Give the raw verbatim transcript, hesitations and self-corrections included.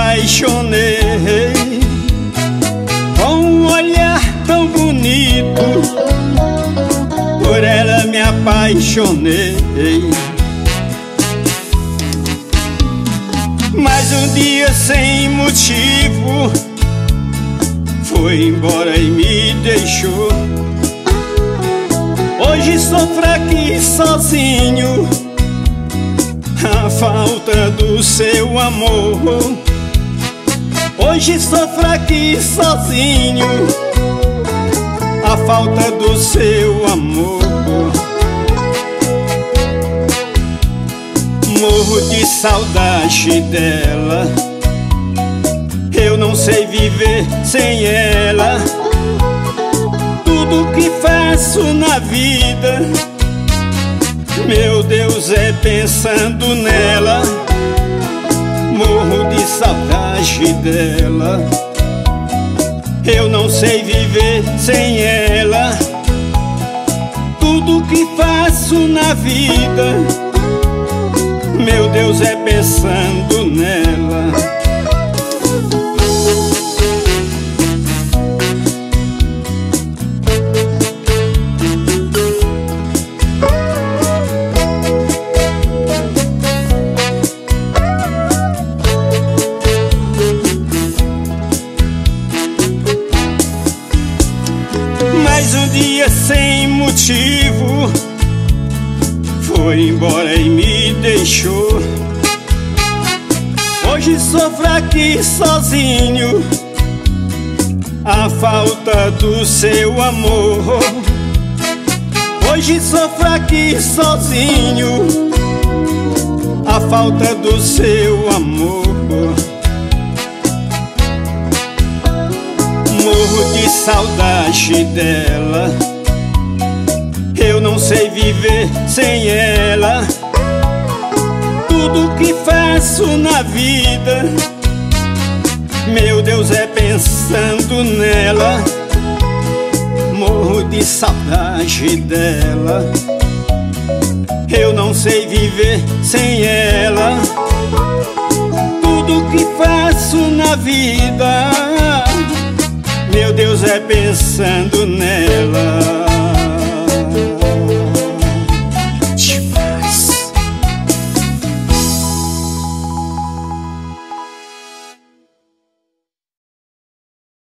apaixonei. Com um olhar tão bonito, por ela me apaixonei. Mas um dia sem motivo foi embora e me deixou. Hoje sofro aqui sozinho a falta do seu amor. Hoje sofro aqui sozinho a falta do seu amor. Morro de saudade dela, eu não sei viver sem ela. Tudo que faço na vida, meu Deus, é pensando nela. Morro de saudade dela, eu não sei viver sem ela. Tudo que faço na vida, meu Deus, é pensando nela. Mais um dia sem motivo foi embora e me deixou. Hoje sofro aqui sozinho a falta do seu amor. Hoje sofro aqui sozinho a falta do seu amor. Morro de saudade dela, eu não sei viver sem ela. Tudo que faço na vida, meu Deus, é pensando nela. Morro de saudade dela, eu não sei viver sem ela. Tudo que faço na vida, meu Deus, é pensando nela.